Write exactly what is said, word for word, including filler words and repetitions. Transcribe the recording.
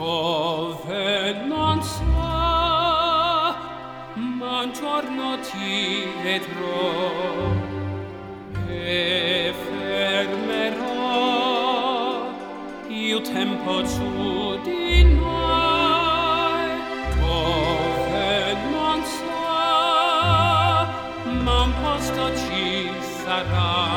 dove non sa, ma un giorno ti vedrò e fermerò il tempo su di noi, dove non sa, ma un posto ci sarà.